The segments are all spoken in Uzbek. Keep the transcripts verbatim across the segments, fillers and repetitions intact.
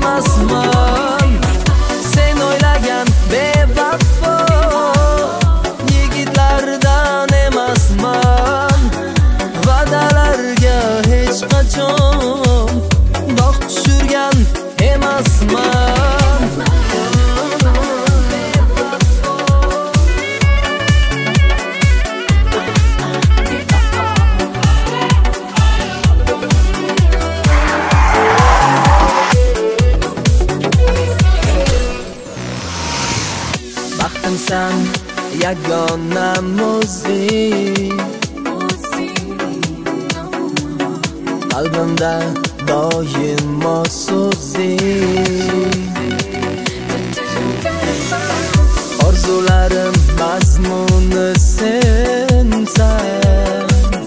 emasman. Sen o'ylagan bevafo yigitlardan emasman. Va'dalarga hech qachon dog' tushirgan emasman. Baxtimsan yagona muzik, qalbimda doimo so'zing. Orzularim mazmuni sensan,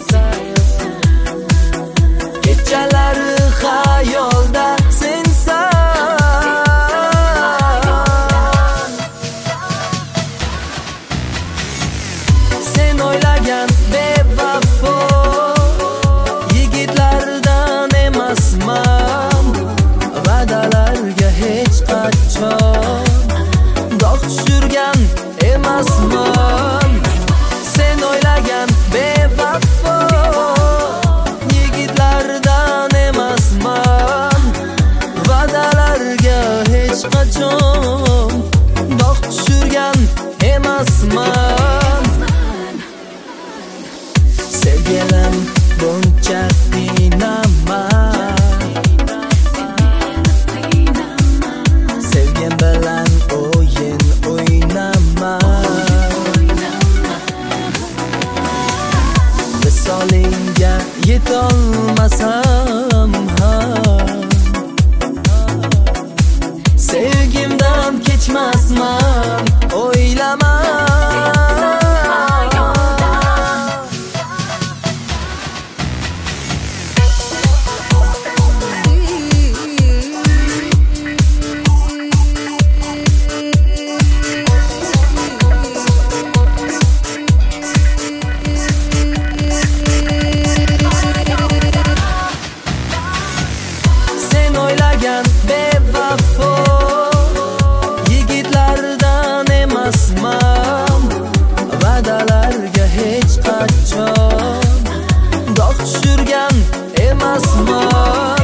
kechalari xayolda sensan. Sen o'ylagan bevafo yigitlardan emasman. Va'dalarga hech qachon dog' tushirgan emasman. Sen o'ylagan bevafo yigitlardan emasman. Va'dalarga hech qachon dog' tushirgan emasman. Sevgilim buncha qiynaman, sevgim bilan o'yin o'ynaman. Visolingga yetolmasam ham sevgimdan kechmasman, o'ylama. Bevafo yigitlardan emasman. Va'dalarga hech qachon dog' tushirgan emasman.